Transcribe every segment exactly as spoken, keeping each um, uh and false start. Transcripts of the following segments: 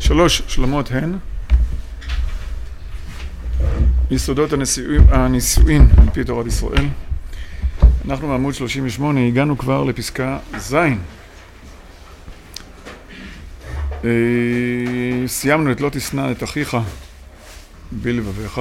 שלוש שלמות הן יסודות הנישואין, הנישואין על פי תורת ישראל. אנחנו בעמוד שלושים ושמונה הגענו כבר לפסקה ז'. סיימנו את לא תשנא את אחיך בלבביך.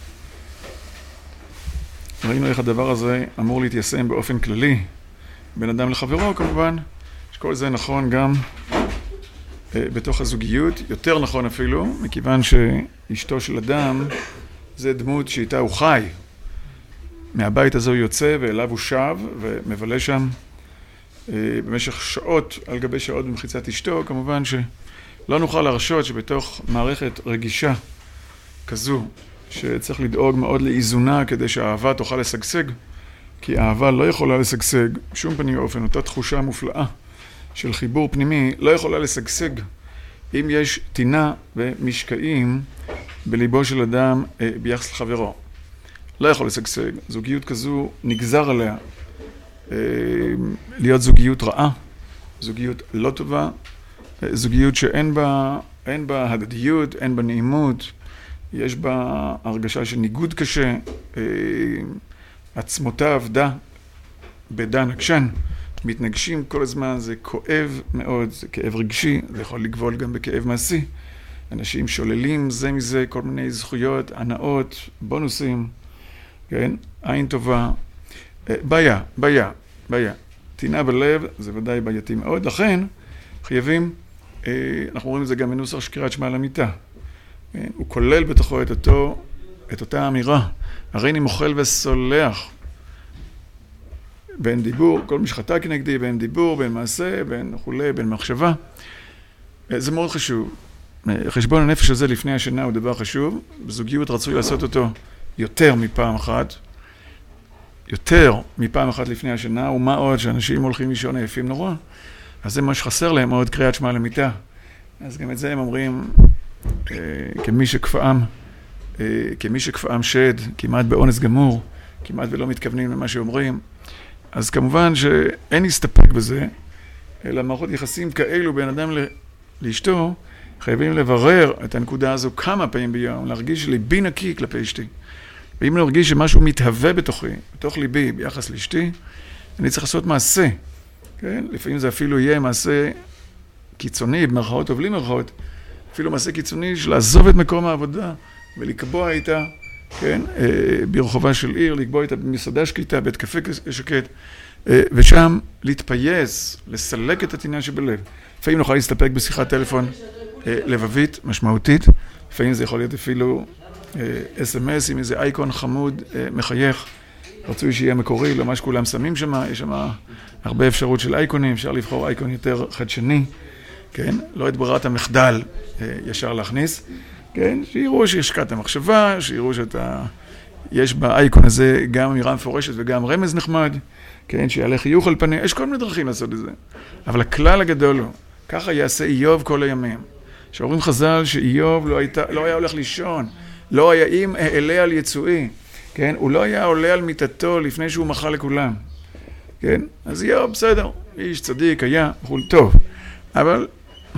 ראינו איך הדבר הזה אמור להתיישם באופן כללי בין אדם לחברו, כמובן שכל זה נכון גם בתוך הזוגיות, יותר נכון אפילו, מכיוון שאשתו של אדם זה דמות שאיתה הוא חי. מהבית הזה הוא יוצא ואליו הוא שב ומבלה שם במשך שעות על גבי שעות במחיצת אשתו. כמובן שלא נוכל להרשות שבתוך מערכת רגישה כזו שצריך לדאוג מאוד לאיזונה כדי שהאהבה תוכל לשגשג, כי האהבה לא יכולה לשגשג בשום פנים ואופן. אותה תחושה מופלאה של חיבור פנימי לא יכולה לשגשג אם יש טינה ומשקעים בליבו של אדם ביחס לחברו. לא יכול לשגשג. זוגיות כזו נגזר עליה להיות זוגיות רעה, זוגיות לא טובה, זוגיות שאין בה, אין בה הדדיות, אין בה נעימות, יש בה הרגשה של ניגוד קשה, עצמותיו דה בדה נגשן, מתנגשים כל הזמן, זה כואב מאוד, זה כאב רגשי, זה יכול לגבול גם בכאב מעשי. אנשים שוללים זה מזה כל מיני זכויות, הנאות, בונוסים, כן? עין טובה, בעיה, בעיה, בעיה. טינה בלב זה ודאי בעייתי מאוד, לכן חייבים, אנחנו רואים את זה גם בנוסח שקריאת שמע על המיטה. הוא כולל בתוכו את אותו, את אותה אמירה, הרי אני מוחל וסולח. בין דיבור, כל משחטה כנגדי, בין דיבור, בין מעשה, בין חולה, בין מחשבה. זה מאוד חשוב. חשבון הנפש הזה לפני השינה הוא דבר חשוב. בזוגיות רצוי לעשות אותו יותר מפעם אחת. יותר מפעם אחת לפני השינה, ומה עוד שאנשים הולכים לישון עייפים נורא. אז זה מה שחסר להם מאוד, קריאת שמע למיטה. אז גם את זה הם אומרים, אה, כמי שכפאם, אה, כמי שכפאם שד, כמעט באונס גמור, כמעט ולא מתכוונים למה שאומרים. אז כמובן שאין להסתפק בזה, אלא מערכות יחסים כאלו בין אדם לאשתו, חייבים לברר את הנקודה הזו כמה פעמים ביום, להרגיש ליבי נקי כלפי אשתי. ואם להרגיש שמשהו מתהווה בתוכי, בתוך ליבי, ביחס לאשתי, אני צריך לעשות מעשה. כן? לפעמים זה אפילו יהיה מעשה קיצוני, במרכאות או בלי מרכאות, אפילו מעשה קיצוני של לעזוב את מקום העבודה ולקבוע איתה, כן, ברחובה של עיר, לקבוע איתה במסעדה שקטה, בית קפה שקט, ושם להתפייס, לסלק את הטינה שבלב. לפעמים נוכל להסתפק בשיחת טלפון לבבית, משמעותית, לפעמים זה יכול להיות אפילו אס אם אס עם איזה אייקון חמוד, מחייך, רצוי שיהיה מקורי, לא מה שכולם שמים שם, יש שם הרבה אפשרות של אייקונים, אפשר לבחור אייקון יותר חדשני, כן, לא את ברירת המחדל ישר להכניס, כן, שיראו שהשקעת המחשבה, שיראו שאתה, יש באייקון הזה גם אמירה מפורשת וגם רמז נחמד, כן, שיעלה חיוך על פנים, יש כל מיני דרכים לעשות את זה. אבל הכלל הגדול הוא, ככה יעשה איוב כל הימים. שאומרים חז"ל שאיוב לא, הייתה, לא היה הולך לישון, לא היה אם אעלה על יצואי, כן, הוא לא היה עולה על מיטתו לפני שהוא מחה לכולם, כן, אז איוב בסדר, איש צדיק היה, הוא טוב, אבל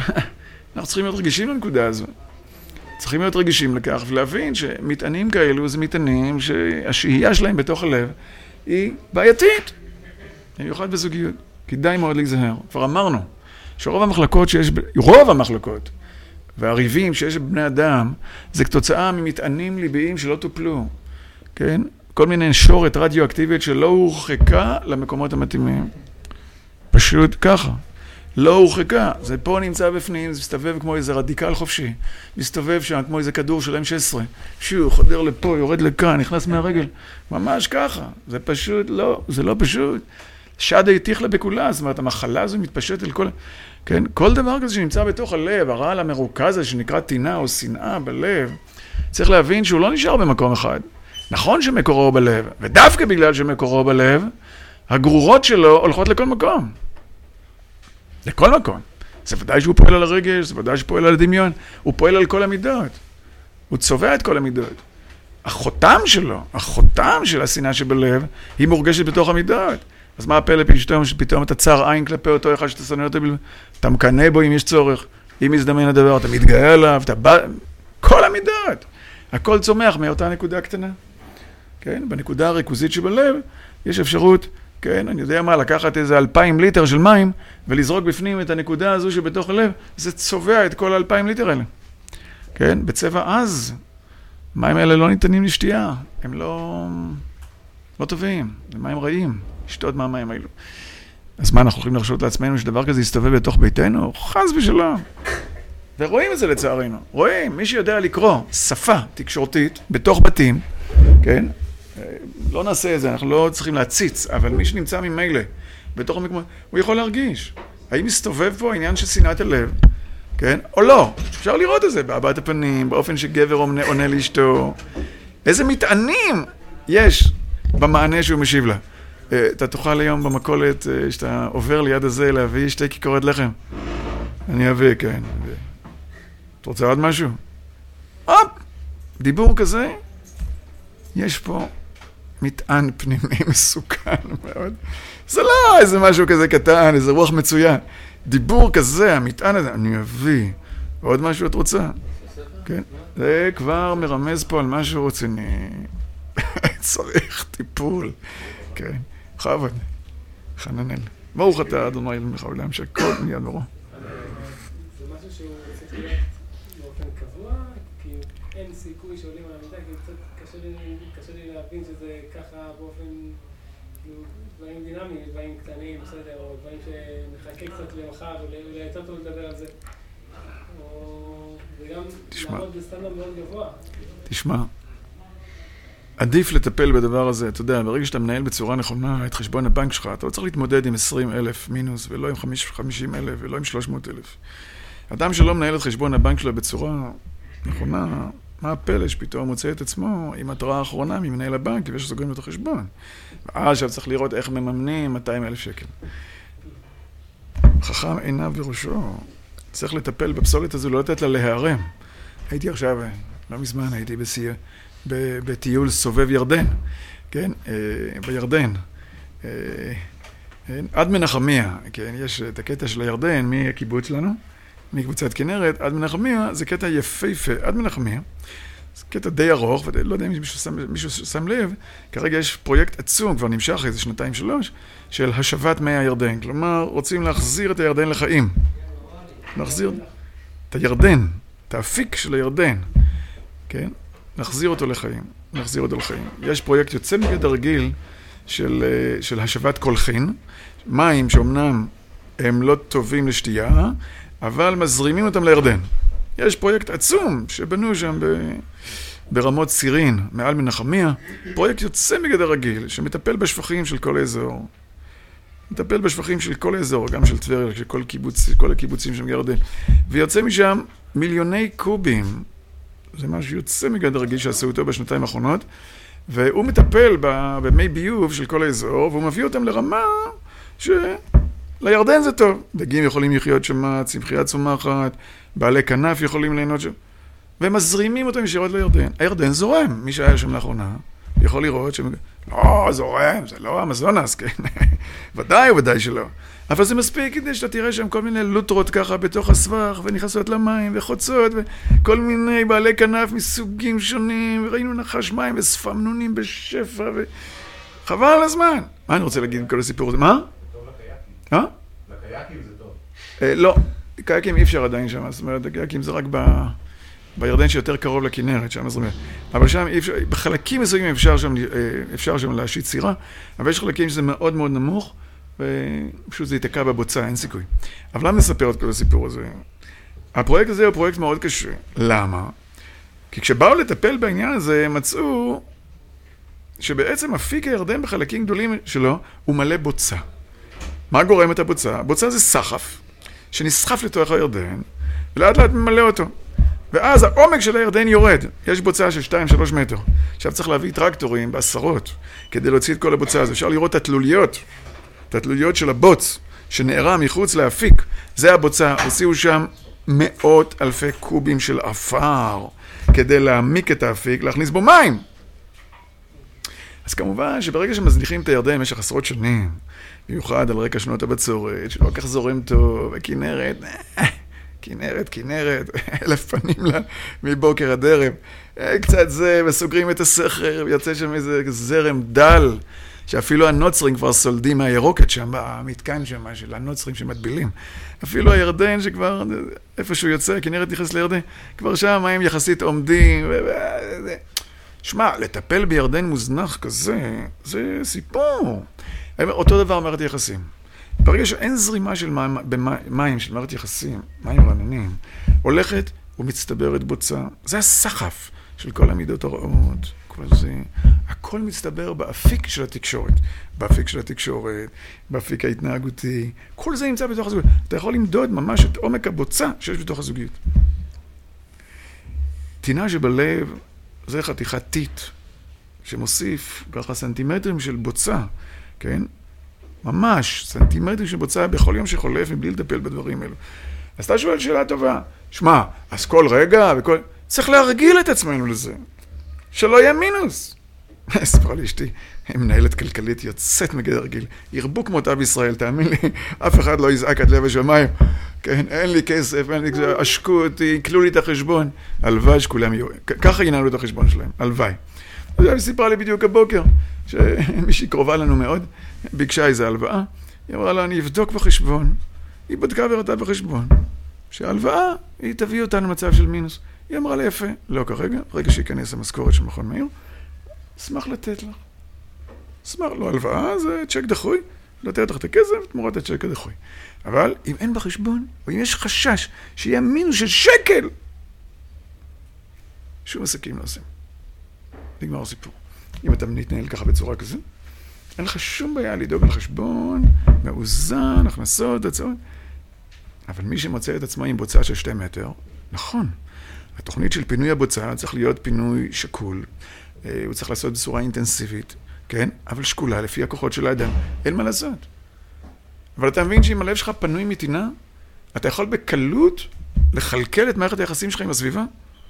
אנחנו צריכים להיות רגישים לנקודה הזו. צריכים להיות רגישים לכך ולהבין שמטענים כאלו זה מטענים שהשהייה שלהם בתוך הלב היא בעייתית. במיוחד בזוגיות. כדאי מאוד להיזהר. כבר אמרנו שרוב המחלקות שיש, רוב המחלקות והריבים שיש בבני אדם זה כתוצאה ממטענים ליביים שלא טופלו. כן? כל מיני נשורת רדיואקטיבית שלא הורחקה למקומות המתאימים. פשוט ככה. לא הורחקה, זה פה נמצא בפנים, זה מסתובב כמו איזה רדיקל חופשי, מסתובב שם כמו איזה כדור של אם שש עשרה, שוב, חודר לפה, יורד לכאן, נכנס מהרגל, ממש ככה, זה פשוט לא, זה לא פשוט, שדה יתיחלה בכולה, זאת אומרת, המחלה הזו מתפשט אל כל, כן, כל דבר כזה שנמצא בתוך הלב, הרעל המרוכז הזה שנקרא טינה או שנאה בלב, צריך להבין שהוא לא נשאר במקום אחד, נכון שמקורו בלב, ודווקא בגלל שמקורו בלב, הגרורות שלו הולכות לכל מקום. לכל מקום. זה ודאי שהוא פועל על הרגש, זה ודאי שהוא פועל על הדמיון, הוא פועל על כל המידות. הוא צובע את כל המידות. החותם שלו, החותם של השנאה שבלב, היא מורגשת בתוך המידות. אז מה הפלא פתאום שפתאום אתה צר עין כלפי אותו אחד שאתה שונא אותו, אתה מקנא בו אם יש צורך. אם מזדמן הדבר, אתה מתגאה עליו, אתה בא... כל המידות. הכל צומח מאותה נקודה קטנה. כן? בנקודה הריכוזית שבלב, יש אפשרות, כן? אני יודע מה, לקחת איזה אלפיים ליטר של מים, ולזרוק בפנים את הנקודה הזו שבתוך הלב, זה צובע את כל האלפיים ליטר האלה. כן? בצבע עז, מים האלה לא ניתנים לשתייה. הם לא... לא טובים. זה מים רעים. לשתות מהמים האלו. אז מה, אנחנו יכולים לחשוב לעצמנו שדבר כזה יסתובב בתוך ביתנו? חס ושלום. ורואים את זה לצערנו. רואים, מי שיודע לקרוא שפה תקשורתית בתוך בתים, כן? לא נעשה את זה, אנחנו לא צריכים להציץ, אבל מי שנמצא ממילא בתוך המקומות, הוא יכול להרגיש. האם מסתובב פה העניין של שנאת הלב, כן? או לא? אפשר לראות את זה בהבעת הפנים, באופן שגבר עונה, עונה לאשתו. איזה מטענים יש במענה שהוא משיב לה. אתה תוכל היום במכולת, שאתה עובר ליד הזה, להביא שתי כיכרות לחם. אני אביא, כן. אתה רוצה עוד משהו? הופ! דיבור כזה, יש פה מטען פנימי מסוכן מאוד. זה לא איזה משהו כזה קטן, איזה רוח מצוין. דיבור כזה, המטען הזה, אני אביא. עוד משהו את רוצה? כן. זה כבר מרמז פה על משהו רציני. צריך טיפול. כן. בכבוד. חננאל. ברוך אתה, אדוני אלוהינו העולם, שהכל מיד ברוך. זה משהו שהוא צריך להיות באופן קבוע, כי אין סיכוי שעולים על המידה, כי קצת קשה לי להבין שזה ככה באופן, דברים דינמיים, דברים קטנים, בסדר, או דברים שנחכה קצת למחר, אולי יותר טוב לדבר על זה. וגם לעמוד בסטנדרט מאוד גבוה. תשמע. עדיף לטפל בדבר הזה, אתה יודע, ברגע שאתה מנהל בצורה נכונה את חשבון הבנק שלך, אתה לא צריך להתמודד עם עשרים אלף מינוס, ולא עם חמישים אלף, ולא עם שלוש מאות אלף. אדם שלא מנהל את חשבון הבנק שלו בצורה נכונה, מה הפלא שפתאום מוצא את עצמו עם התראה האחרונה ממנהל הבנק, ויש סוגרים את החשבון. עכשיו צריך לראות איך מממנים מאתיים אלף שקל. חכם עיניו בראשו, צריך לטפל בפסולת הזו, לא לתת לה להיערם. הייתי עכשיו, לא מזמן הייתי בסייה. בטיול סובב ירדן, כן, בירדן, עד מנחמיה, כן, יש את הקטע של הירדן, מהקיבוץ שלנו, מקבוצת כנרת, עד מנחמיה, זה קטע יפהפה, עד מנחמיה, זה קטע די ארוך, ולא יודע אם מישהו שם, מישהו שם לב, כרגע יש פרויקט עצום, כבר נמשך איזה שנתיים שלוש, של השבת מי הירדן, כלומר, רוצים להחזיר את הירדן לחיים, להחזיר את הירדן, את האפיק של הירדן, כן, נחזיר אותו לחיים, נחזיר אותו לחיים. יש פרויקט יוצא מגדר רגיל של, של השבת קולחין, מים שאומנם הם לא טובים לשתייה, אבל מזרימים אותם לירדן. יש פרויקט עצום שבנו שם ב, ברמות סירין, מעל מנחמיה, פרויקט יוצא מגדר רגיל שמטפל בשפכים של כל האזור. מטפל בשפכים של כל האזור, גם של טבריה, של כל, קיבוץ, כל הקיבוצים שם בירדן. ויוצא משם מיליוני קובים, זה משהו יוצא מגדר רגיל שעשו אותו בשנתיים האחרונות, והוא מטפל במי ביוב של כל האזור, והוא מביא אותם לרמה שלירדן זה טוב. דגים יכולים לחיות שם, צמחייה צומחת, בעלי כנף יכולים ליהנות שם, והם מזרימים אותם ישירות לירדן. הירדן זורם, מי שהיה שם לאחרונה, יכול לראות שהם... לא, זורם, זה לא אמזונס, כן? ודאי וודאי שלא. אבל זה מספיק כדי שאתה תראה שם כל מיני לוטרות ככה בתוך הסבך, ונכנסות למים וחוצות, וכל מיני בעלי כנף מסוגים שונים, וראינו נחש מים וספמנונים בשפע, וחבל על הזמן. מה אני רוצה להגיד עם כל הסיפור הזה? מה? זה טוב לקייקים. אה? לקייקים זה טוב. לא, קייקים אי אפשר עדיין שם, זאת אומרת, קייקים זה רק ב... בירדן שיותר קרוב לכנרת, שם מזרימים. אבל שם אי אפשר, בחלקים מסוימים אפשר שם, אפשר שם להשית סירה, אבל יש חלקים שזה מאוד מאוד נמוך, ופשוט זה ייתקע בבוצה, אין סיכוי. אבל למה נספר את כל הסיפור הזה? הפרויקט הזה הוא פרויקט מאוד קשה. למה? כי כשבאו לטפל בעניין הזה, מצאו שבעצם אפיק הירדן בחלקים גדולים שלו הוא מלא בוצה. מה גורם את הבוצה? בוצה זה סחף, שנסחף לתוך הירדן, ולאט לאט ממלא אותו. ואז העומק של הירדן יורד. יש בוצה של שתיים שלוש מטר. עכשיו צריך להביא טרקטורים בעשרות, כדי להוציא את כל הבוצה הזו. אפשר לראות את התלוליות, את התלוליות של הבוץ, שנערה מחוץ להפיק. זה הבוצה. הוציאו שם מאות אלפי קובים של אפר, כדי להעמיק את האפיק, להכניס בו מים. אז כמובן שברגע שמזניחים את הירדן במשך עשרות שנים, במיוחד על רקע שנות הבצורת, שלא כך זורם טוב, הכנרת, כנרת, כנרת, אלף פנים לה, מבוקר עד ערב. קצת זה, וסוגרים את הסכר, ויוצא שם איזה זרם דל, שאפילו הנוצרים כבר סולדים מהירוקת שם, במתקן שם, של הנוצרים שמטבילים. אפילו הירדן שכבר, איפשהו יוצא, כנרת נכנס לירדן, כבר שם המים יחסית עומדים. שמע, לטפל בירדן מוזנח כזה, זה סיפור. אותו דבר מערכת יחסים. ברגע שאין זרימה של מים, במים של מערכת יחסים, מים רעננים, הולכת ומצטברת בוצה. זה הסחף של כל המידות הרעות. כל זה, הכל מצטבר באפיק של התקשורת. באפיק של התקשורת, באפיק ההתנהגותי. כל זה נמצא בתוך הזוגיות. אתה יכול למדוד ממש את עומק הבוצה שיש בתוך הזוגיות. טינה שבלב זה חתיכת טיט, שמוסיף ככה סנטימטרים של בוצה, כן? ממש, סנטימטרים של בוצה בכל יום שחולף מבלי לטפל בדברים האלו. אז אתה שואל שאלה טובה. שמע, אז כל רגע וכל... צריך להרגיל את עצמנו לזה. שלא יהיה מינוס. ספרה לי אשתי, מנהלת כלכלית יוצאת מגדר גיל. ירבו כמותה בישראל, תאמין לי, אף אחד לא יזעק עד לב השמיים. כן, אין לי כסף, אין לי כסף, עשקו אותי, קלו לי את החשבון. הלוואי שכולם יהיו, ככה ינהלו את החשבון שלהם, הלוואי. היא סיפרה לי בדיוק הבוקר, שמישהי קרובה לנו מאוד, ביקשה איזו הלוואה, היא אמרה לה, אני אבדוק בחשבון. היא בדקה וראתה בחשבון, שההלוואה היא תביא אותנו למצב של מינוס. היא אמרה לה יפה, לא כרגע, רגע שיכנס המשכורת של מכון מאיר, אשמח לתת לך. אשמח, לא הלוואה, זה צ'ק דחוי, לתת לך את הכסף, תמורת הצ'ק הדחוי. אבל אם אין בחשבון, או אם יש חשש שיהיה מינוס של שקל, שום עסקים לא עושים. נגמר הסיפור. אם אתה מתנהל ככה בצורה כזו, אין לך שום בעיה לדאוג על חשבון, מאוזן, הכנסות, הצעות. אבל מי שמוצא את עצמו עם בוצה של שתי מטר, נכון. התוכנית של פינוי הבוצה צריך להיות פינוי שקול. הוא צריך לעשות בצורה אינטנסיבית, כן? אבל שקולה לפי הכוחות של האדם. אין מה לעשות. אבל אתה מבין שאם הלב שלך פנוי מטינה, אתה יכול בקלות לחלקל את מערכת היחסים שלך עם הסביבה?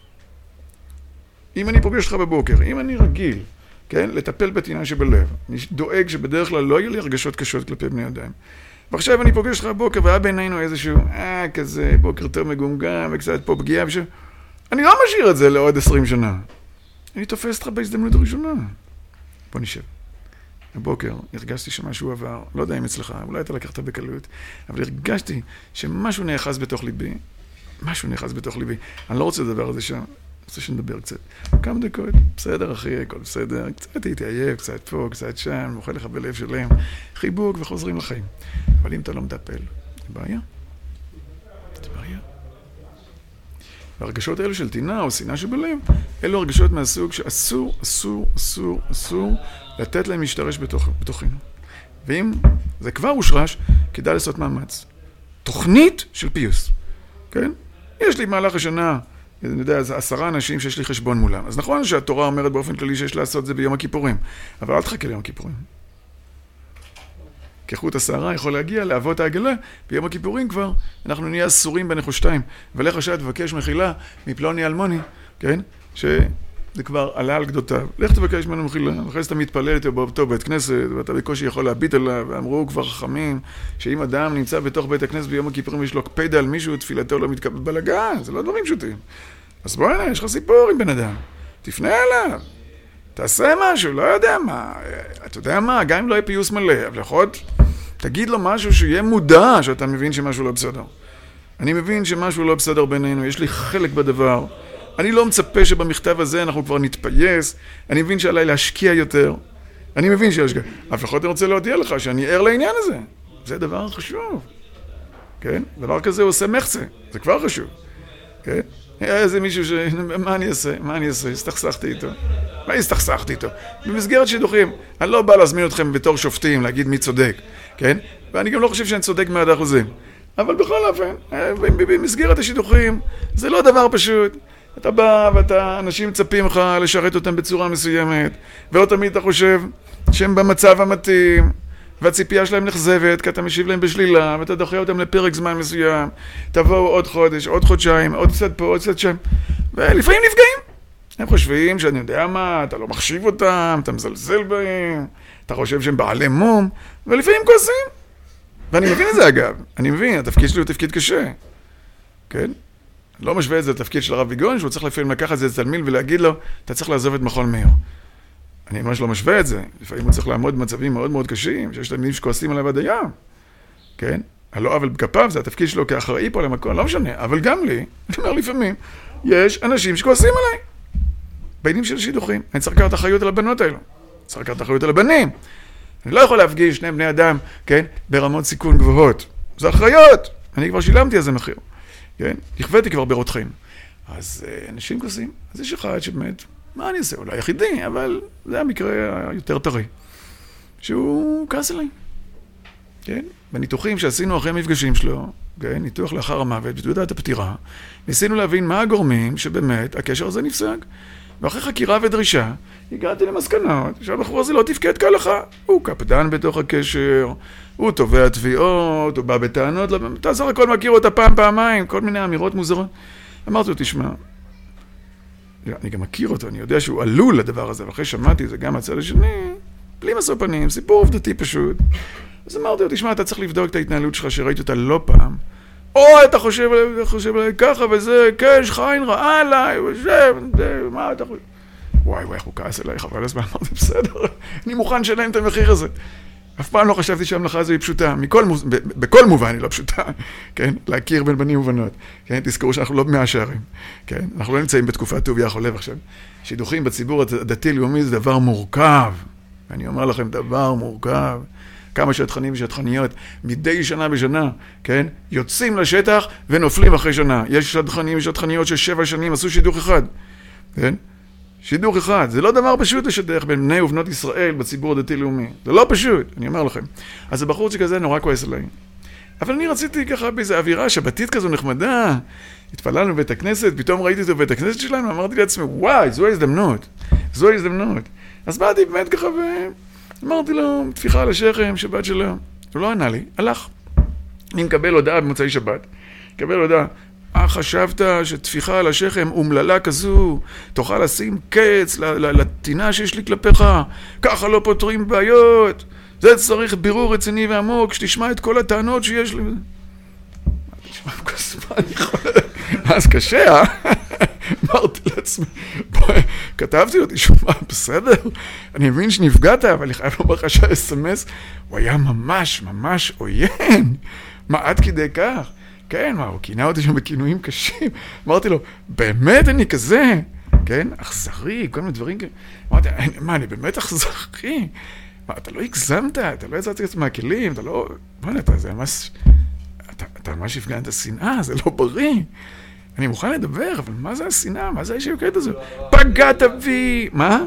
אם אני פוגש לך בבוקר, אם אני רגיל, כן, לטפל בטינה שבלב, אני דואג שבדרך כלל לא יהיו לי הרגשות קשות כלפי בני אדם. ועכשיו אני פוגש לך בבוקר, והיה בינינו איזשהו, אה, כזה, בוקר טוב מגומגם, וקצת פה פגיעה, ושו... אני לא משאיר את זה לעוד עשרים שנה. אני תופס אותך בהזדמנות הראשונה. בוא נשב. בבוקר הרגשתי שמשהו עבר, לא יודע אם אצלך, אולי אתה לקחת בקלות, אבל הרגשתי שמשהו נאחז בתוך ליבי, משהו נאחז בתוך ליבי. אני לא רוצה לדבר על זה שם, אני רוצה שנדבר קצת. כמה דקות, בסדר אחי, הכל בסדר, קצת התעייף, קצת פה, קצת שם, מוכל לך בלב שלהם, חיבוק וחוזרים לחיים. אבל אם אתה לא מטפל, זה בעיה. זה בעיה. והרגשות האלו של טינה או שנאה שבלב, אלו הרגשות מהסוג שאסור, אסור, אסור, אסור לתת להם להשתרש בתוך, בתוכנו. ואם זה כבר הושרש, כדאי לעשות מאמץ. תוכנית של פיוס, כן? יש לי במהלך השנה, אני יודע, זה עשרה אנשים שיש לי חשבון מולם. אז נכון שהתורה אומרת באופן כללי שיש לעשות זה ביום הכיפורים, אבל אל תחכה ליום הכיפורים. כחוט השערה יכול להגיע לאבות העגלה, ביום הכיפורים כבר אנחנו נהיה אסורים בנחושתיים, ולך עכשיו תבקש מחילה מפלוני אלמוני, כן? שזה כבר עלה על גדותיו. לך תבקש ממנו מחילה, אחרי שאתה מתפלל איתו באותו בית כנסת, ואתה בקושי יכול להביט עליו, ואמרו כבר חכמים, שאם אדם נמצא בתוך בית הכנסת ביום הכיפורים ויש לו קפדה על מישהו, תפילתו לא מתקבל בלגן, זה לא דברים פשוטים. אז בוא הנה, יש לך סיפור עם בן אדם, תפנה אליו. תעשה משהו, לא יודע מה, אתה יודע מה, גם אם לא יהיה פיוס מלא, אבל יכול, תגיד לו משהו שיהיה מודע שאתה מבין שמשהו לא בסדר. אני מבין שמשהו לא בסדר בינינו, יש לי חלק בדבר. אני לא מצפה שבמכתב הזה אנחנו כבר נתפייס, אני מבין שעליי להשקיע יותר. אני מבין שישקיע. אף אחד רוצה להודיע לך שאני ער לעניין הזה. זה דבר חשוב. כן? דבר כזה הוא עושה מחצה, זה כבר חשוב. כן? היה איזה מישהו ש... מה אני אעשה? מה אני אעשה? הסתכסכתי איתו. מה הסתכסכתי איתו? במסגרת שידוכים, אני לא בא להזמין אתכם בתור שופטים, להגיד מי צודק, כן? ואני גם לא חושב שאני צודק מאה אחוזים. אבל בכל אופן, במסגרת השידוכים, זה לא דבר פשוט. אתה בא ואתה, אנשים מצפים לך לשרת אותם בצורה מסוימת, ולא תמיד אתה חושב שהם במצב המתאים, והציפייה שלהם נחזבת, כי אתה משיב להם בשלילה, ואתה דוחה אותם לפרק זמן מסוים, תבואו עוד חודש, עוד חודשיים, עוד קצת פה, עוד קצת שם, ולפעמים נפגעים. הם חושבים שאני יודע מה, אתה לא מחשיב אותם, אתה מזלזל בהם, אתה חושב שהם בעלי מום, ולפעמים כועסים. ואני מבין את זה אגב, אני מבין, התפקיד שלי הוא תפקיד קשה. כן? לא משווה את זה לתפקיד של הרב ביגון, שהוא צריך לפעמים לקחת את זה לתלמיד ולהגיד לו, אתה צריך לעזוב את מכון מאיר. אני ממש לא משווה את זה. לפעמים הוא צריך לעמוד במצבים מאוד מאוד קשים, שיש תלמידים שכועסים עליו עד היום. כן? הלא אבל בכפיו, זה התפקיד שלו כאחראי פה למקום, לא משנה. אבל גם לי, אני אומר לפעמים, יש אנשים שכועסים עליי. בעניינים של שידוכים. אני צריך לקחת אחריות על הבנות האלו. צריך לקחת אחריות על הבנים. אני לא יכול להפגיש שני בני אדם, כן? ברמות סיכון גבוהות. זה אחריות. אני כבר שילמתי על זה מחיר. כן? נכוויתי כבר ברותחים. אז אנשים כועסים. אז יש אחד שבאמת, מה אני אעשה? אולי יחידי, אבל זה המקרה היותר טרי. שהוא כעס עליי. כן? בניתוחים שעשינו אחרי המפגשים שלו, כן? ניתוח לאחר המוות, בתעודת הפטירה, ניסינו להבין מה הגורמים שבאמת הקשר הזה נפסק. ואחרי חקירה ודרישה, הגעתי למסקנות שהבחור הזה לא תפקד כהלכה. הוא קפדן בתוך הקשר, הוא תובע תביעות, הוא בא בטענות, אתה סך הכל מכיר אותה פעם, פעמיים, כל מיני אמירות מוזרות. אמרתי לו, תשמע, אני גם מכיר אותו, אני יודע שהוא עלול לדבר הזה, ואחרי שמעתי את זה גם מהצד השני, בלי משוא פנים, סיפור עובדתי פשוט. אז אמרתי לו, תשמע, אתה צריך לבדוק את ההתנהלות שלך, שראיתי אותה לא פעם. או, אתה חושב עליי, חושב עליי ככה וזה, כן, יש לך עין רעה עליי, וזה, מה אתה חושב? וואי, וואי, איך הוא כעס עליי, חבל הזמן, אמרתי, בסדר, אני מוכן שלהם את המחיר הזה. אף פעם לא חשבתי שהמלאכה הזו היא פשוטה, מכל, בכל מובן היא לא פשוטה, כן? להכיר בין בנים ובנות, כן? תזכרו שאנחנו לא במאה שערים, כן? אנחנו לא נמצאים בתקופת טוביה חולב עכשיו. שידוכים בציבור הדתי-לאומי זה דבר מורכב, ואני אומר לכם, דבר מורכב. כמה שטחנים ושטחניות, מדי שנה בשנה, כן? יוצאים לשטח ונופלים אחרי שנה. יש שטחנים ושטחניות ששבע שנים עשו שידוך אחד, כן? שידוך אחד. זה לא דבר פשוט לשדך בין בני ובנות ישראל בציבור הדתי-לאומי. זה לא פשוט, אני אומר לכם. אז הבחורצ'יק הזה נורא כועס עליי. אבל אני רציתי ככה באיזו אווירה שבתית כזו נחמדה. התפללנו בבית הכנסת, פתאום ראיתי אותו בבית הכנסת שלנו, אמרתי לעצמי, וואי, זו ההזדמנות. זו ההזדמנות. אז באתי באמת ככה ו... אמרתי לו, תפיחה על השכם, שבת שלום. הוא לא ענה לי, הלך. אני מקבל הודעה במוצאי שבת. מקבל הודעה, אה, חשבת שתפיחה על השכם אומללה כזו, תוכל לשים קץ לטינה שיש לי כלפיך, ככה לא פותרים בעיות, זה צריך בירור רציני ועמוק, שתשמע את כל הטענות שיש לי. תשמע, מה אני יכול... אז קשה, אה? אמרתי לעצמי, כתבתי לו, תשמע, בסדר, אני מבין שנפגעת, אבל אני חייב לומר לך שה-אס אם אס, הוא היה ממש, ממש עוין. מה, עד כדי כך? כן, מה, הוא כינה אותי שם בכינויים קשים. אמרתי לו, באמת אני כזה? כן, אכזרי, כל מיני דברים כאלה. אמרתי, מה, אני באמת אכזרי? מה, אתה לא הגזמת, אתה לא יצאתי מהכלים, אתה לא... מה, אתה, זה ממש... אתה, אתה ממש הפגנת את השנאה, זה לא בריא. אני מוכן לדבר, אבל מה זה השנאה? מה זה הישיוקת הזו? פגעת בי! מה?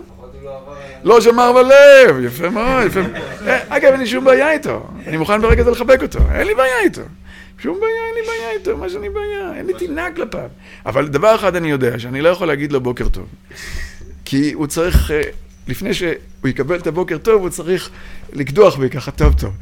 לא שמר בלב! יפה מאוד, יפה מאוד. אגב, אין לי שום בעיה איתו. אני מוכן ברגע זה לחבק אותו. אין לי בעיה איתו. שום בעיה, אין לי בעיה איתו. מה שאני בעיה? אין לי תינה כלפיו. אבל דבר אחד אני יודע, שאני לא יכול להגיד לו בוקר טוב. כי הוא צריך, לפני שהוא יקבל את הבוקר טוב, הוא צריך לקדוח בי ככה טוב טוב.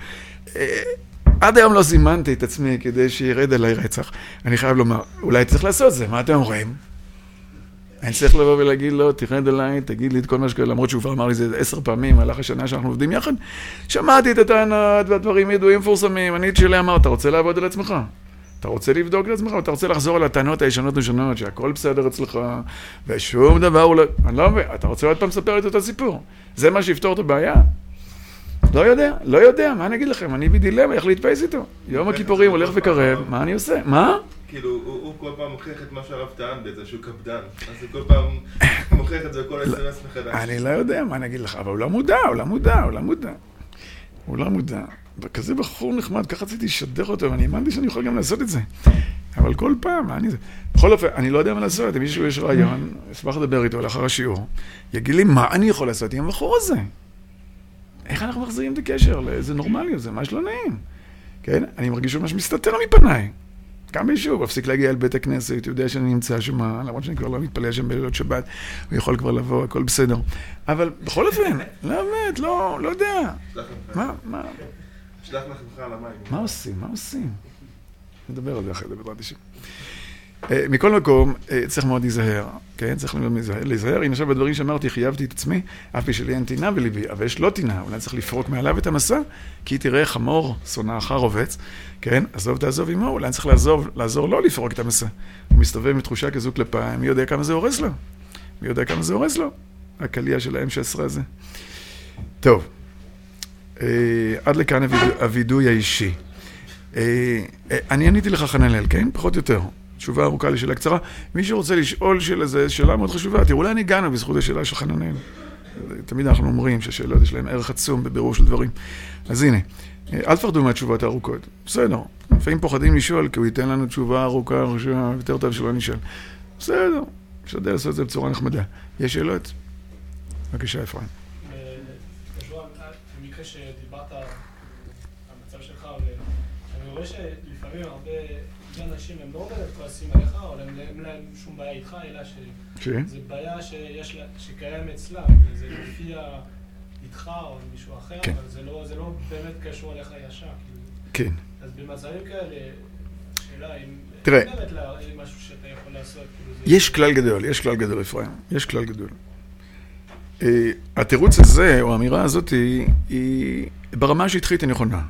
עד היום לא זימנתי את עצמי כדי שירד עליי רצח. אני חייב לומר, אולי צריך לעשות זה, מה אתם אומרים? אני צריך לבוא ולהגיד לו, תרד עליי, תגיד לי את כל מה שקורה, למרות שהוא כבר אמר לי זה עשר פעמים, מהלך השנה שאנחנו עובדים יחד. שמעתי את הטענות והדברים ידועים מפורסמים, אני את שלי אמר, אתה רוצה לעבוד על עצמך? אתה רוצה לבדוק את עצמך? אתה רוצה לחזור על הטענות הישנות ושונות, שהכל בסדר אצלך, ושום דבר הוא לא... אני לא מבין, אתה רוצה עוד פעם לספר את אותו סיפור? זה מה שיפתור את הבעיה? לא יודע, לא יודע, מה אני אגיד לכם? אני בדילמה, איך להתפייס איתו. יום הכיפורים הולך וקרב, מה אני עושה? מה? כאילו, הוא כל פעם מוכיח את מה שהרב טען בזה, שהוא קפדן. אז הוא כל פעם מוכיח את זה כל אס אם אס מחדש. אני לא יודע מה אני אגיד לך, אבל הוא לא מודע, הוא לא מודע, הוא לא מודע. הוא לא מודע. וכזה בחור נחמד, ככה רציתי לשדך אותו, ואני האמנתי שאני יכול גם לעשות את זה. אבל כל פעם, מה אני זה? בכל אופן, אני לא יודע מה לעשות. אם מישהו יש רעיון, אשמח לדבר איתו לאחר השיעור, יגיד לי מה אני יכול לעשות עם הבחור הזה. איך אנחנו מחזירים את הקשר? לאיזה נורמליות, זה ממש לא נעים. כן? אני מרגיש ממש מסתתר מפניי. גם מישהו, מפסיק להגיע אל בית הכנסת, הוא יודע שאני נמצא שם, למרות שאני כבר לא מתפלל שם בלילות שבת, הוא יכול כבר לבוא, הכל בסדר. אבל בכל אופן, לא באמת, לא, לא יודע. מה, מה? שלח לך לך על המים. מה עושים? מה עושים? נדבר על זה אחרי זה, בעזרת השם. מכל מקום, צריך מאוד להיזהר, כן? צריך מאוד להיזהר. הנה עכשיו בדברים שאמרתי, חייבתי את עצמי, אף פי שלי אין תינה בליבי, אבל יש לא תינה, אולי צריך לפרוק מעליו את המסע, כי תראה חמור, שונא אחר רובץ, כן? עזוב תעזוב עמו, אולי צריך לעזור, לעזור לא לפרוק את המסע. הוא מסתובב מתחושה כזו כלפי, מי יודע כמה זה הורס לו? מי יודע כמה זה הורס לו? הקלייה של ה-אם שש עשרה הזה. טוב, עד לכאן הווידוי האישי. אני עניתי לך חננאל, כן? פחות או יותר. תשובה ארוכה לשאלה קצרה. מי שרוצה לשאול שאלה, זו שאלה מאוד חשובה. תראו, אולי אני הגענו בזכות השאלה של חננאל. תמיד אנחנו אומרים שהשאלות יש להם ערך עצום בבירור של דברים. אז הנה, אל תפחדו מהתשובות הארוכות. בסדר. לפעמים פוחדים לשאול, כי הוא ייתן לנו תשובה ארוכה, יותר טוב שלא נשאל. בסדר. משתדל לעשות את זה בצורה נחמדה. יש שאלות? בבקשה, אפרים. במקרה שדיברת על המצב שלך, אני רואה שלפעמים הרבה אנשים הם לא באמת כועסים עליך, או אין להם שום בעיה איתך, אלא שזה בעיה שקיים אצלם, וזה מופיע איתך או מישהו אחר, אבל זה לא באמת קשור אליך ישר. כן. אז במצבים כאלה, שאלה, אם תראה, באמת משהו שאתה יכול לעשות, יש כלל גדול, יש כלל גדול, אפרים, יש כלל גדול. התירוץ הזה, או האמירה הזאת, היא ברמה שהתחית הנכונה.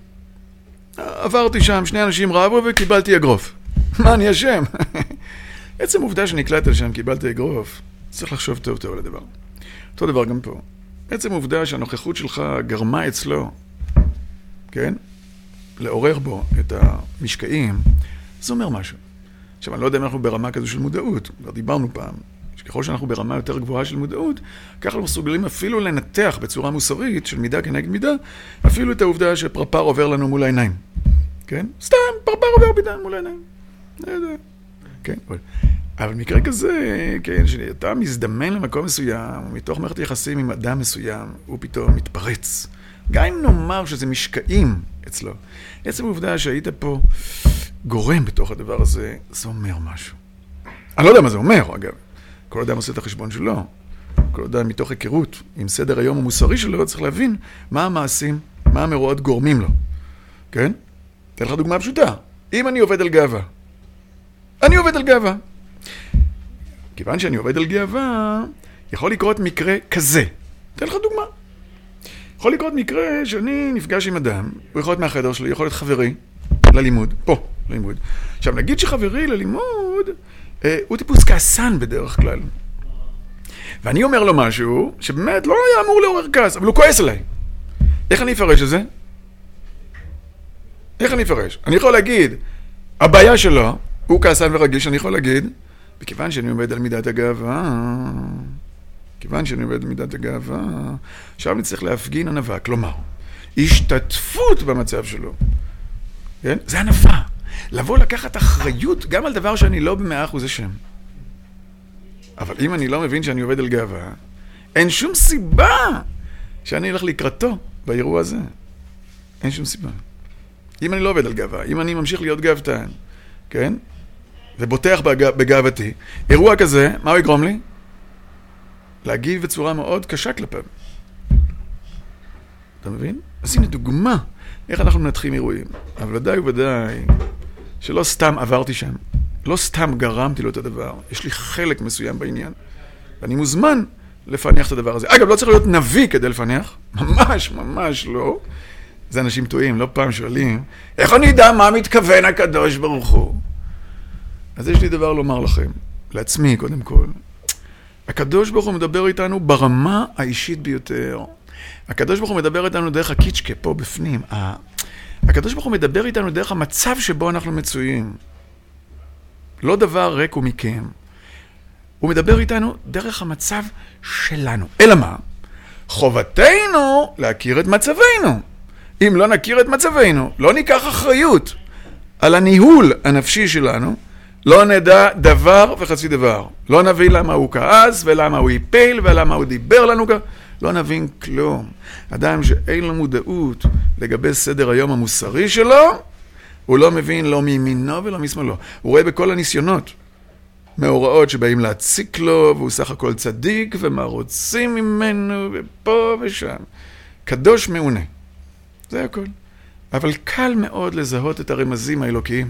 עברתי שם, שני אנשים רבו וקיבלתי אגרוף. מה, אני אשם? עצם עובדה שנקלט על שם, קיבלתי אגרוף, צריך לחשוב טוב טוב על הדבר. אותו דבר גם פה. עצם עובדה שהנוכחות שלך גרמה אצלו, כן? לעורר בו את המשקעים, זה אומר משהו. עכשיו, אני לא יודע אם אנחנו ברמה כזו של מודעות, כבר דיברנו פעם, שככל שאנחנו ברמה יותר גבוהה של מודעות, כך אנחנו מסוגלים אפילו לנתח בצורה מוסרית של מידה כנגד מידה, אפילו את העובדה שפרפר עובר לנו מול העיניים. כן? סתם, פרפר עובר בידה מול העיניים. לא יודע. כן? אבל במקרה כזה, כן, שאתה מזדמן למקום מסוים, מתוך מערכת יחסים עם אדם מסוים, הוא פתאום מתפרץ. גם אם נאמר שזה משקעים אצלו. עצם העובדה שהיית פה גורם בתוך הדבר הזה, זה אומר משהו. אני לא יודע מה זה אומר, אגב. כל אדם עושה את החשבון שלו. כל אדם מתוך היכרות עם סדר היום המוסרי שלו, צריך להבין מה המעשים, מה המרואות גורמים לו. כן? אתן לך דוגמה פשוטה. אם אני עובד על גאווה, אני עובד על גאווה. כיוון שאני עובד על גאווה, יכול לקרות מקרה כזה. אתן לך דוגמה. יכול לקרות מקרה שאני נפגש עם אדם, הוא יכול להיות מהחדר שלי, יכול להיות חברי ללימוד, פה, ללימוד. עכשיו, נגיד שחברי ללימוד, אה, הוא טיפוס כעסן בדרך כלל. ואני אומר לו משהו שבאמת לא היה אמור לעורר כעס, אבל הוא כועס עליי. איך אני אפרש את זה? איך אני אפרש? אני יכול להגיד, הבעיה שלו, הוא כעסן ורגיש, אני יכול להגיד, בכיוון שאני עומד על מידת הגאווה, כיוון שאני עומד על מידת הגאווה, עכשיו אני צריך להפגין ענווה, כלומר, השתתפות במצב שלו. כן? זה ענווה. לבוא לקחת אחריות גם על דבר שאני לא במאה אחוז אשם. אבל אם אני לא מבין שאני עובד על גאווה, אין שום סיבה שאני אלך לקראתו באירוע הזה. אין שום סיבה. אם אני לא עובד על גאווה, אם אני ממשיך להיות גאוותן, כן? ובוטח בגא... בגאוותי, אירוע כזה, מה הוא יגרום לי? להגיב בצורה מאוד קשה כלפיו. אתה מבין? אז הנה דוגמה איך אנחנו מנתחים אירועים. אבל ודאי וודאי שלא סתם עברתי שם. לא סתם גרמתי לו את הדבר. יש לי חלק מסוים בעניין. ואני מוזמן לפניח את הדבר הזה. אגב, לא צריך להיות נביא כדי לפניח. ממש, ממש לא. זה אנשים טועים, לא פעם שואלים. איך אני יודע מה מתכוון הקדוש ברוך הוא? אז יש לי דבר לומר לכם. לעצמי, קודם כל. הקדוש ברוך הוא מדבר איתנו ברמה האישית ביותר. הקדוש ברוך הוא מדבר איתנו דרך הקיצ'קה פה בפנים. הקדוש ברוך הוא מדבר איתנו דרך המצב שבו אנחנו מצויים. לא דבר ריק ומכם. הוא מדבר איתנו דרך המצב שלנו. אלא מה? חובתנו להכיר את מצבנו. אם לא נכיר את מצבנו, לא ניקח אחריות על הניהול הנפשי שלנו, לא נדע דבר וחצי דבר. לא נבין למה הוא כעס ולמה הוא ייפל ולמה הוא דיבר לנו. לא נבין כלום. אדם שאין לו מודעות לגבי סדר היום המוסרי שלו, הוא לא מבין לא מימינו ולא משמאלו. הוא רואה בכל הניסיונות מאורעות שבאים להציק לו, והוא סך הכל צדיק ומה רוצים ממנו ופה ושם. קדוש מעונה. זה הכל. אבל קל מאוד לזהות את הרמזים האלוקיים.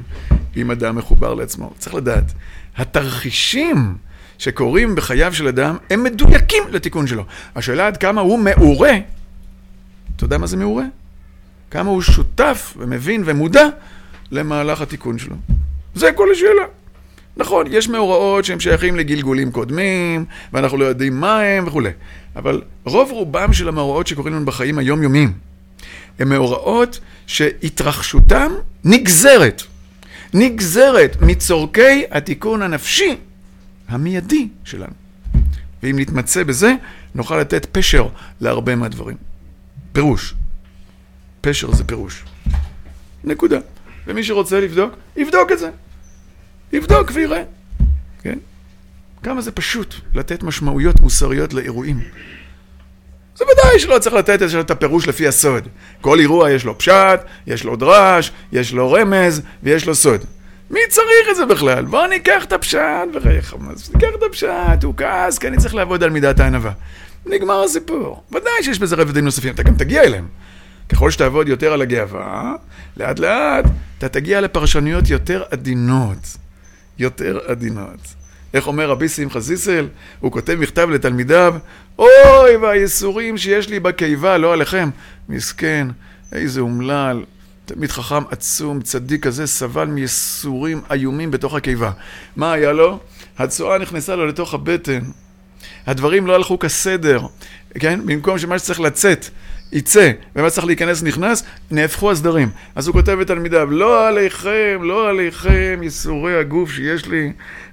אם אדם מחובר לעצמו. צריך לדעת, התרחישים שקורים בחייו של אדם, הם מדויקים לתיקון שלו. השאלה עד כמה הוא מעורה, אתה יודע מה זה מעורה? כמה הוא שותף ומבין ומודע למהלך התיקון שלו. זה כל השאלה. נכון, יש מאורעות שהם שייכים לגלגולים קודמים, ואנחנו לא יודעים מה הם וכו'. אבל רוב רובם של המאורעות שקורים לנו בחיים היומיומיים, הם מאורעות שהתרחשותם נגזרת. נגזרת מצורכי התיקון הנפשי המיידי שלנו. ואם נתמצא בזה, נוכל לתת פשר להרבה מהדברים. פירוש. פשר זה פירוש. נקודה. ומי שרוצה לבדוק, יבדוק את זה. יבדוק ויראה. כן? כמה זה פשוט לתת משמעויות מוסריות לאירועים. זה ודאי שלא צריך לתת את הפירוש לפי הסוד. כל אירוע יש לו פשט, יש לו דרש, יש לו רמז ויש לו סוד. מי צריך את זה בכלל? בואו ניקח את הפשט וחייך. אז ניקח את הפשט, הוא כעס, כי אני צריך לעבוד על מידת הענווה. נגמר הסיפור. ודאי שיש בזה רבדים נוספים, אתה גם תגיע אליהם. ככל שתעבוד יותר על הגאווה, לאט לאט, אתה תגיע לפרשנויות יותר עדינות. יותר עדינות. איך אומר רבי שמחה זיסל? הוא כותב מכתב לתלמידיו, אוי, והייסורים שיש לי בקיבה, לא עליכם. מסכן, איזה אומלל, תלמיד חכם עצום, צדיק כזה, סבל מייסורים איומים בתוך הקיבה. מה היה לו? הצועה נכנסה לו לתוך הבטן. הדברים לא הלכו כסדר, כן? במקום שמה שצריך לצאת, יצא, ומה צריך להיכנס נכנס, נהפכו הסדרים. אז הוא כותב את תלמידיו, לא עליכם, לא עליכם, ייסורי הגוף שיש לי,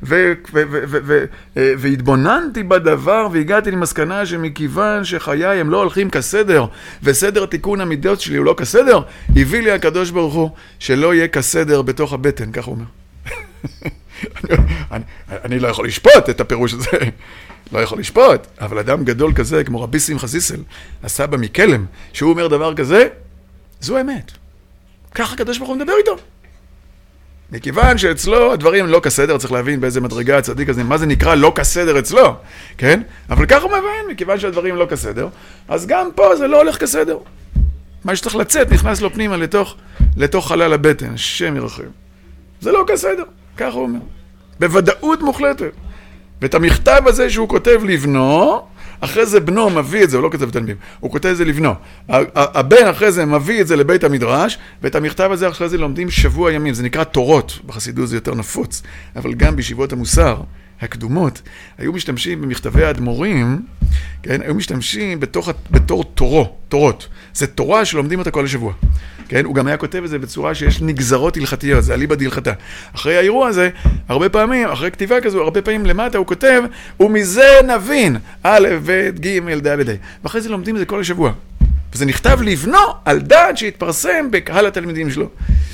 והתבוננתי בדבר, והגעתי למסקנה שמכיוון שחיי הם לא הולכים כסדר, וסדר תיקון המידות שלי הוא לא כסדר, הביא לי הקדוש ברוך הוא שלא יהיה כסדר בתוך הבטן, כך הוא אומר. אני, אני לא יכול לשפוט את הפירוש הזה. לא יכול לשפוט, אבל אדם גדול כזה, כמו רבי שמחה זיסל, הסבא מקלם, שהוא אומר דבר כזה, זו אמת. ככה הקדוש ברוך הוא מדבר איתו. מכיוון שאצלו הדברים לא כסדר, צריך להבין באיזה מדרגה הצדיק הזה, מה זה נקרא לא כסדר אצלו, כן? אבל ככה הוא מבין, מכיוון שהדברים לא כסדר, אז גם פה זה לא הולך כסדר. מה שצריך לצאת נכנס לו פנימה לתוך, לתוך חלל הבטן, השם ירחם. זה לא כסדר, ככה הוא אומר. בוודאות מוחלטת. ואת המכתב הזה שהוא כותב לבנו, אחרי זה בנו מביא את זה, הוא לא כותב תלמידים, הוא כותב את זה לבנו. הבן אחרי זה מביא את זה לבית המדרש, ואת המכתב הזה אחרי זה לומדים שבוע ימים, זה נקרא תורות, בחסידות זה יותר נפוץ, אבל גם בישיבות המוסר הקדומות, היו משתמשים במכתבי האדמו"רים, כן? היו משתמשים בתוך, בתור תורו, תורות. זה תורה שלומדים אותה כל השבוע. כן? הוא גם היה כותב את זה בצורה שיש נגזרות הלכתיות, זה אליבא דהלכתה. אחרי האירוע הזה, הרבה פעמים, אחרי כתיבה כזו, הרבה פעמים למטה הוא כותב, ומזה נבין, א', ב', ג', ד', ד'. ואחרי זה לומדים את זה כל השבוע. וזה נכתב לבנו על דעת שהתפרסם בקהל התלמידים שלו.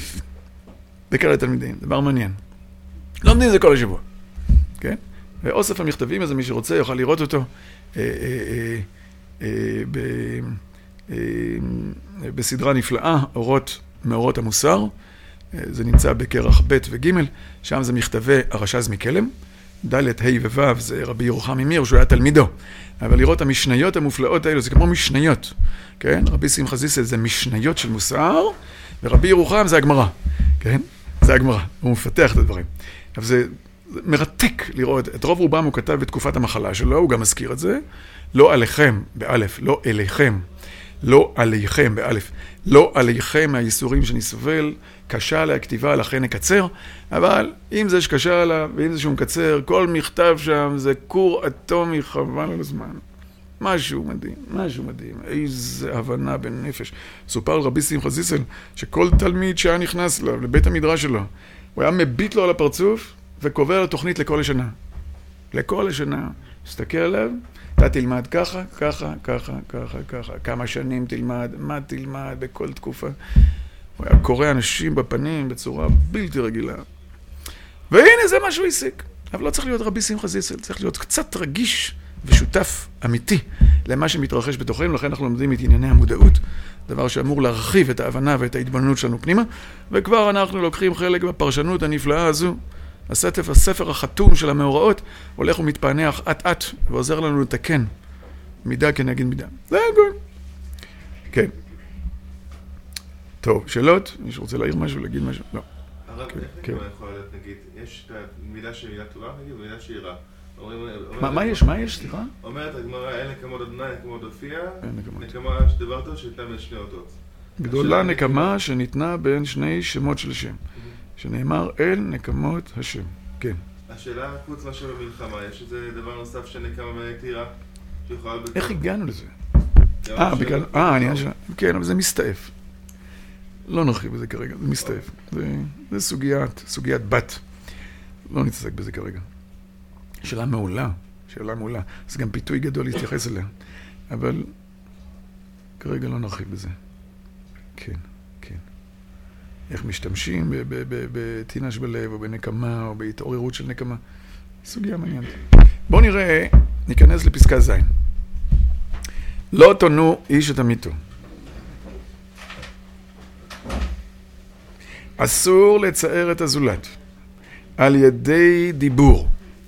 בקהל התלמידים, דבר מעניין. לומדים את זה כל השבוע. כן? ואוסף המכתבים הזה, מי שרוצה יוכל לראות אותו אה, אה, אה, ב, אה, בסדרה נפלאה, אורות מאורות המוסר. אה, זה נמצא בכרך ב' וג', שם זה מכתבי הרש"ז מקלם. ד' ה' וו' זה רבי ירוחם ממיר, שהוא היה תלמידו. אבל לראות המשניות המופלאות האלו, זה כמו משניות. כן? רבי שמחה זיסל זה משניות של מוסר, ורבי ירוחם זה הגמרא. כן? זה הגמרא. הוא מפתח את הדברים. אבל זה מרתק לראות, את רוב רובם הוא כתב בתקופת המחלה שלו, הוא גם מזכיר את זה, לא עליכם, באלף, לא אליכם, לא עליכם, באלף, לא עליכם מהייסורים שאני סובל, קשה עליה הכתיבה, לכן נקצר, אבל אם זה שקשה עליה, ואם זה שהוא מקצר, כל מכתב שם זה כור אטומי חבל על הזמן. משהו מדהים, משהו מדהים, איזה הבנה בנפש. סופר על רבי שמחה זיסל, שכל תלמיד שהיה נכנס לו, לבית המדרש שלו, הוא היה מביט לו על הפרצוף, וקובע לו תוכנית לכל השנה. לכל השנה. תסתכל עליו, אתה תלמד ככה, ככה, ככה, ככה, ככה. כמה שנים תלמד, מה תלמד בכל תקופה. הוא היה קורא אנשים בפנים בצורה בלתי רגילה. והנה זה מה שהוא הסיק. אבל לא צריך להיות רבי שמחה זיסל, צריך להיות קצת רגיש ושותף אמיתי למה שמתרחש בתוכנו, לכן אנחנו לומדים את ענייני המודעות, דבר שאמור להרחיב את ההבנה ואת ההתבוננות שלנו פנימה, וכבר אנחנו לוקחים חלק בפרשנות הנפלאה הזו. הספר, הספר החתום של המאורעות הולך ומתפענח אט-אט ועוזר לנו לתקן מידה כנגד מידה. זה הכל. כן. טוב, שאלות? מישהו רוצה להעיר משהו, להגיד משהו? לא. איך נקמה יכולה להיות, נגיד, יש את המילה של מילה טובה, נגיד, ומילה שהיא רע. מה יש? מה יש? סליחה? אומרת הגמרא, אין נקמות אדוני, נקמות הופיע, נקמה שדבר טוב שניתנה בין שני אותות. גדולה נקמה שניתנה בין שני שמות של השם, שנאמר אל נקמות השם. כן. השאלה, חוץ מה שבמלחמה, יש איזה דבר נוסף שנקמה מהיתירה? איך הגענו לזה? אה, בגלל... אה, אני... כן, אבל זה מסתעף. לא נרחיב בזה כרגע, זה מסתעף. זה סוגיית, סוגיית בת. לא נתעסק בזה כרגע. שאלה מעולה, שאלה מעולה. זה גם פיתוי גדול להתייחס אליה. אבל כרגע לא נרחיב בזה. כן, כן. איך משתמשים בתינש בלב, או בנקמה, או בהתעוררות של נקמה. סוגיה מעניינת. בואו נראה, ניכנס לפסקה זין. לא תונו איש את עמיתו. אסור לצער את הזולת על ידי דיבור.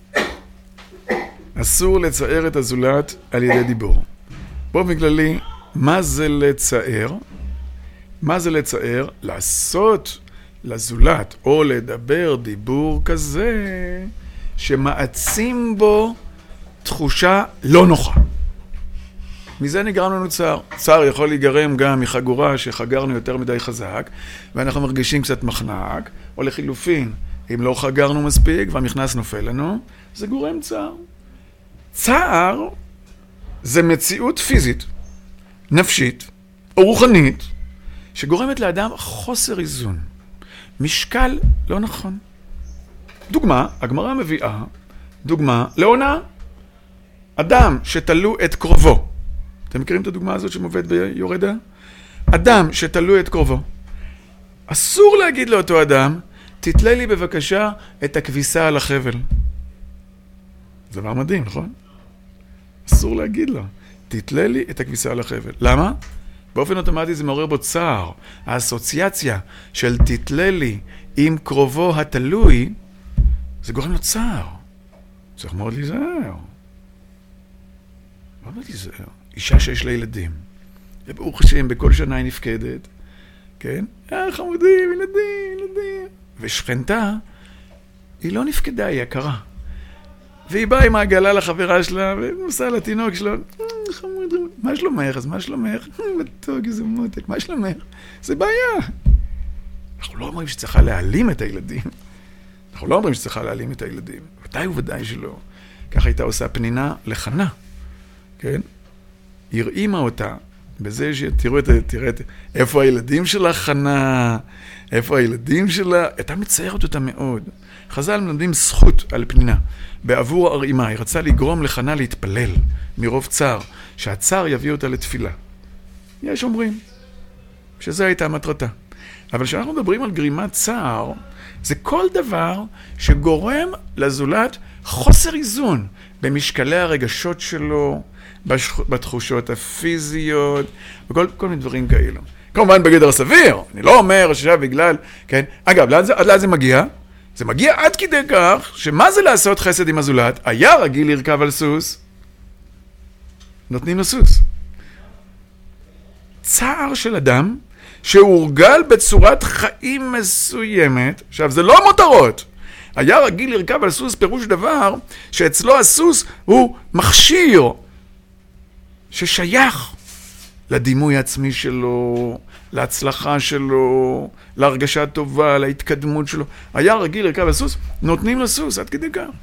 אסור לצער את הזולת על ידי דיבור. באופן כללי, מה זה לצער? מה זה לצער? לעשות לזולת או לדבר דיבור כזה שמעצים בו תחושה לא נוחה. מזה נגרם לנו צער. צער יכול להיגרם גם מחגורה שחגרנו יותר מדי חזק, ואנחנו מרגישים קצת מחנק, או לחילופין, אם לא חגרנו מספיק והמכנס נופל לנו, זה גורם צער. צער זה מציאות פיזית, נפשית, או רוחנית, שגורמת לאדם חוסר איזון, משקל לא נכון. דוגמה, הגמרא מביאה, דוגמה לעונה, אדם שתלו את קרובו, אתם מכירים את הדוגמה הזאת שמובאת ביורדה? אדם שתלו את קרובו. אסור להגיד לאותו אדם, תתלה לי בבקשה את הכביסה על החבל. זה דבר מדהים, נכון? אסור להגיד לו, תתלה לי את הכביסה על החבל. למה? באופן אוטומטי זה מעורר בו צער. האסוציאציה של תתלה לי עם קרובו התלוי, זה גורם לו צער. צריך מאוד להיזהר. מאוד להיזהר. אישה שיש לה ילדים, וברוך השם, בכל שנה היא נפקדת, כן? אה, חמודים, ילדים, ילדים. ושכנתה, היא לא נפקדה, היא הכרה. והיא באה עם העגלה לחברה שלה, ונוסעה לתינוק שלו, חמוד, מה שלומך? אז מה שלומך? מתוק, איזה מותק, מה שלומך? זה בעיה. אנחנו לא אומרים שצריכה להעלים את הילדים. אנחנו לא אומרים שצריכה להעלים את הילדים. ודאי וודאי שלא. ככה הייתה עושה פנינה לחנה, כן? הרעימה אותה, בזה שתראו את, תראה את, איפה הילדים שלה חנה, איפה הילדים שלה, הייתה מציירת אותה מאוד. חז"ל מלמדים זכות על פנינה, בעבור הרעימה, היא רצה לגרום לחנה להתפלל, מרוב צער, שהצער יביא אותה לתפילה. יש אומרים, שזו הייתה המטרתה. אבל כשאנחנו מדברים על גרימת צער, זה כל דבר שגורם לזולת חוסר איזון, במשקלי הרגשות שלו, בתחושות הפיזיות, וכל כל מיני דברים כאלו. כמובן בגדר הסביר, אני לא אומר ששב בגלל, כן? אגב, לאן זה, עד לאן זה מגיע? זה מגיע עד כדי כך, שמה זה לעשות חסד עם הזולת? היה רגיל לרכב על סוס, נותנים לו סוס. צער של אדם, שהורגל בצורת חיים מסוימת, עכשיו זה לא מותרות, היה רגיל לרכב על סוס פירוש דבר, שאצלו הסוס הוא מכשיר, ששייך לדימוי העצמי שלו, להצלחה שלו, להרגשה טובה, להתקדמות שלו. היה רגיל לרכב על סוס, נותנים לו סוס עד כדי כך.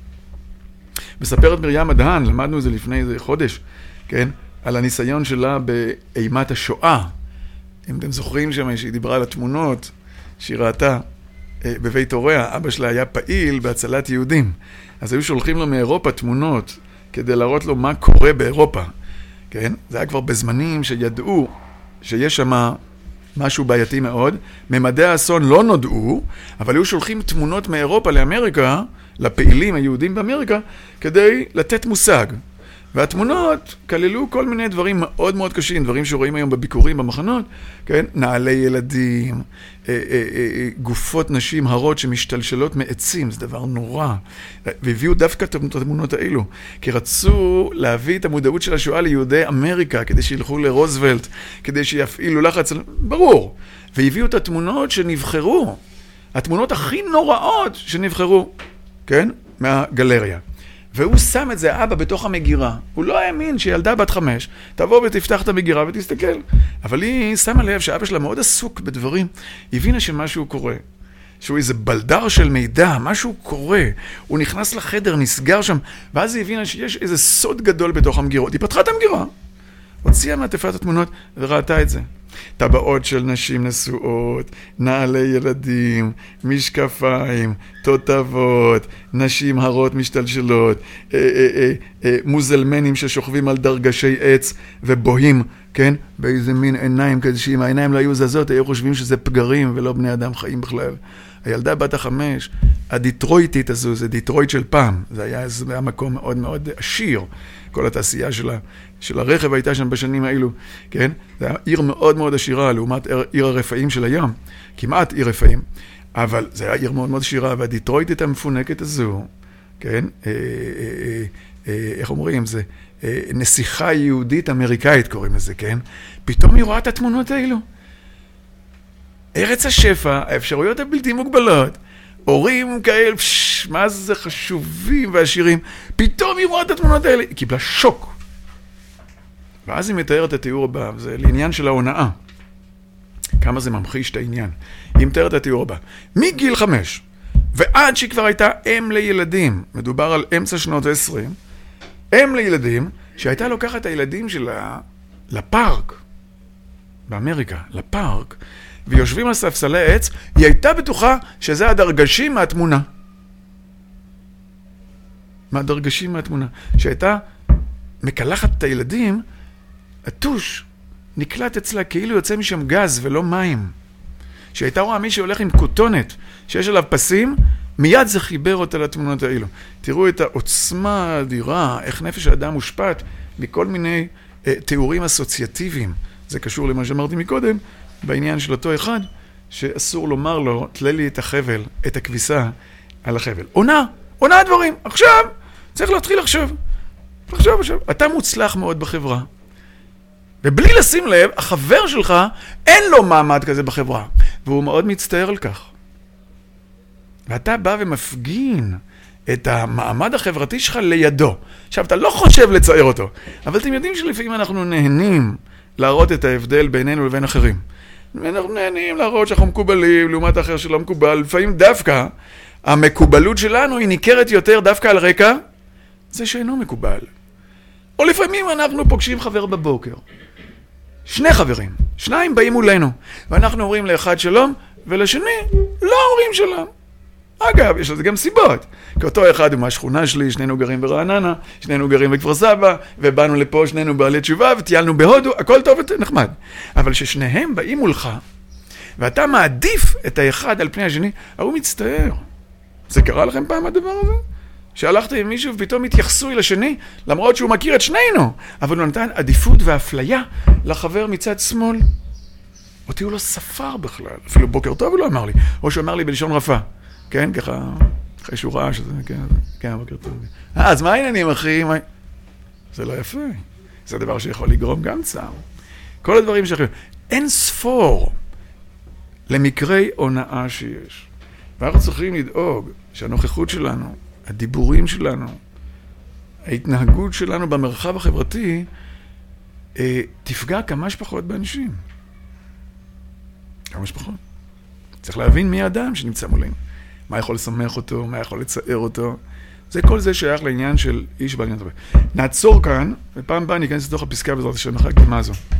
מספרת מרים הדהן, למדנו את זה לפני איזה חודש, כן? על הניסיון שלה באימת השואה. אם אתם זוכרים שם שהיא דיברה על התמונות שהיא ראתה בבית הוריה, אבא שלה היה פעיל בהצלת יהודים. אז היו שולחים לו מאירופה תמונות כדי להראות לו מה קורה באירופה. כן? זה היה כבר בזמנים שידעו שיש שם משהו בעייתי מאוד. ממדי האסון לא נודעו, אבל היו שולחים תמונות מאירופה לאמריקה, לפעילים היהודים באמריקה, כדי לתת מושג. והתמונות כללו כל מיני דברים מאוד מאוד קשים, דברים שרואים היום בביקורים במחנות, כן? נעלי ילדים, גופות נשים הרות שמשתלשלות מעצים, זה דבר נורא. והביאו דווקא את התמונות האלו, כי רצו להביא את המודעות של השואה ליהודי אמריקה, כדי שילכו לרוזוולט, כדי שיפעילו לחץ, ברור. והביאו את התמונות שנבחרו התמונות הכי נוראות שנבחרו, כן? מהגלריה. והוא שם את זה, אבא, בתוך המגירה. הוא לא האמין שילדה בת חמש תבוא ותפתח את המגירה ותסתכל. אבל היא שמה לב שאבא שלה מאוד עסוק בדברים. היא הבינה שמשהו קורה. שהוא איזה בלדר של מידע, משהו קורה. הוא נכנס לחדר, נסגר שם, ואז היא הבינה שיש איזה סוד גדול בתוך המגירות. היא פתחה את המגירה, הוציאה מעטפת התמונות וראתה את זה. טבעות של נשים נשואות, נעלי ילדים, משקפיים, תותבות, נשים הרות משתלשלות, אה, אה, אה, אה, מוזלמנים ששוכבים על דרגשי עץ ובוהים, כן? באיזה מין עיניים כזה, שאם העיניים לא היו זזות, היו חושבים שזה פגרים ולא בני אדם חיים בכלל. הילדה בת החמש, הדיטרויטית הזו, זה דיטרויט של פעם. זה היה, זה היה מקום מאוד מאוד עשיר. כל התעשייה של, ה, של הרכב הייתה שם בשנים האלו, כן? זה היה עיר מאוד מאוד עשירה, לעומת עיר הרפאים של היום. כמעט עיר רפאים. אבל זה היה עיר מאוד מאוד עשירה, והדיטרויטית המפונקת הזו, כן? אה, אה, אה, איך אומרים? זה אה, נסיכה יהודית אמריקאית קוראים לזה, כן? פתאום היא רואה את התמונות האלו. ארץ השפע, האפשרויות הבלתי מוגבלות, הורים כאלה, פש, מה זה חשובים ועשירים, פתאום היא רואה את התמונות האלה, היא קיבלה שוק. ואז היא מתארת את התיאור הבא, זה לעניין של ההונאה. כמה זה ממחיש את העניין. היא מתארת את התיאור הבא. מגיל חמש, ועד שהיא כבר הייתה אם לילדים, מדובר על אמצע שנות עשרים, אם לילדים, שהייתה לוקחת את הילדים שלה לפארק, באמריקה, לפארק, ויושבים על ספסלי עץ, היא הייתה בטוחה שזה הדרגשים מהתמונה. מהדרגשים מהתמונה. שהייתה מקלחת את הילדים, הטוש נקלט אצלה כאילו יוצא משם גז ולא מים. שהייתה רואה מי שהולך עם כותונת, שיש עליו פסים, מיד זה חיבר אותה לתמונות האלו. תראו את העוצמה האדירה, איך נפש האדם מושפט מכל מיני אה, תיאורים אסוציאטיביים. זה קשור למה שאמרתי מקודם, בעניין של אותו אחד, שאסור לומר לו, תלה לי את החבל, את הכביסה על החבל. עונה, עונה הדברים. עכשיו, צריך להתחיל לחשוב. לחשוב, עכשיו. אתה מוצלח מאוד בחברה. ובלי לשים לב, החבר שלך, אין לו מעמד כזה בחברה. והוא מאוד מצטער על כך. ואתה בא ומפגין את המעמד החברתי שלך לידו. עכשיו, אתה לא חושב לצייר אותו. אבל אתם יודעים שלפעמים אנחנו נהנים להראות את ההבדל בינינו לבין אחרים. אנחנו נהנים להראות שאנחנו מקובלים, לעומת אחר שלא מקובל. לפעמים דווקא המקובלות שלנו היא ניכרת יותר דווקא על רקע זה שאינו מקובל. או לפעמים אנחנו פוגשים חבר בבוקר. שני חברים, שניים באים מולנו, ואנחנו אומרים לאחד שלום, ולשני לא אומרים שלום. אגב, יש לזה גם סיבות. כי אותו אחד הוא מהשכונה שלי, שנינו גרים ברעננה, שנינו גרים בכפר סבא, ובאנו לפה שנינו בעלי תשובה, וטיילנו בהודו, הכל טוב ונחמד. אבל ששניהם באים מולך, ואתה מעדיף את האחד על פני השני, הוא מצטער. זה קרה לכם פעם הדבר הזה? שהלכת עם מישהו ופתאום התייחסו לשני, למרות שהוא מכיר את שנינו, אבל הוא נתן עדיפות ואפליה לחבר מצד שמאל. אותי הוא לא ספר בכלל, אפילו בוקר טוב הוא לא אמר לי, או שהוא אמר לי בלשון רפה. כן, ככה, אחרי שהוא ראה שזה, כן, כן, בוקר טוב. אה, אז מה העניינים, אחי? מה... זה לא יפה. זה דבר שיכול לגרום גם צער. כל הדברים שיכולים. אין ספור למקרי הונאה שיש. ואנחנו צריכים לדאוג שהנוכחות שלנו, הדיבורים שלנו, ההתנהגות שלנו במרחב החברתי, אה, תפגע כמה שפחות באנשים. כמה שפחות. צריך להבין מי האדם שנמצא מולנו. מה יכול לשמח אותו, מה יכול לצער אותו. זה כל זה שייך לעניין של איש בעניין טובה. נעצור כאן, ופעם באה ניכנס לתוך הפסקה בעזרת השם אחר הקדמה הזו.